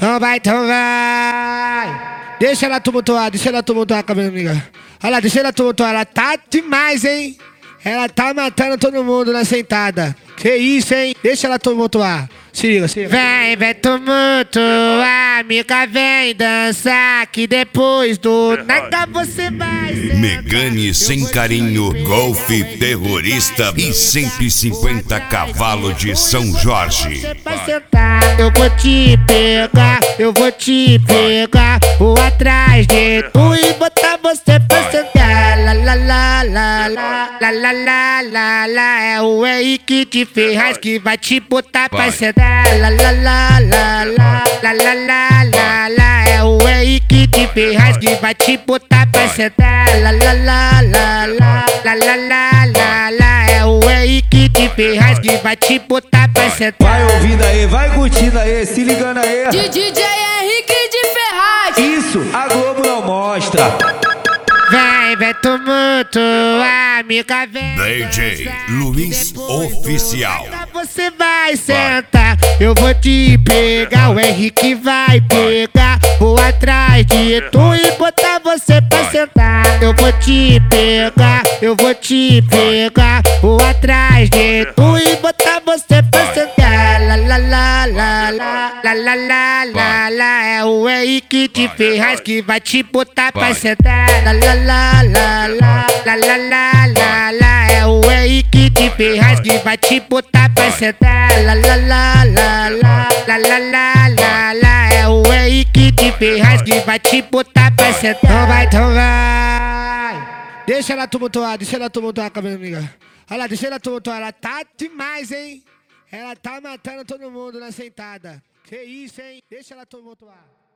Então vai. Deixa ela tumultuar com a minha amiga. Olha lá, deixa ela tumultuar, ela tá demais, hein? Ela tá matando todo mundo na sentada. Que isso, hein? Deixa ela tumultuar. Se liga, se liga. Vem tumultuar, amiga, vem dançar, que depois do nada você vai sentar. Megane sem carinho, Golf terrorista e 150 cavalos de São Jorge. Eu vou te pegar, vou atrás de tu e botar você pra sentar. La la la la la, la la la la la, é o Henrique de Ferraz que vai te botar pra sentar. La la la la la, la la la la la, é o Henrique de Ferraz que vai te botar pra sentar. La la la la la, la la la la la, é o Henrique de Ferraz que vai te botar pra sentar. Vai ouvindo aí, vai curtindo aí, se ligando aí. DJ Henrique de Ferraz. Isso, a Globo não mostra. Vem tumultuar, amiga, vem DJ dançar, Luiz que depois do Oficial. nada você vai sentar. Eu vou te pegar, o Henrique vai pegar. Vou atrás de tu e botar você pra sentar. Eu vou te pegar, vou atrás de tu e botar você pra sentar. La la la la la, la la la la la, é o Henrique de Ferraz que vai te botar pra sentar. La la la la la, la la la la la, é o Henrique de Ferraz que vai te botar pra sentar. La la la la la, la la la la la, é o Henrique de Ferraz que vai te botar pra sentar. Então vai. Deixa ela tumultuar com a minha amiga. Olha lá, deixa ela tumultuar, ela tá demais, hein? Ela tá matando todo mundo na sentada. Que isso, hein? Deixa ela tumultuar.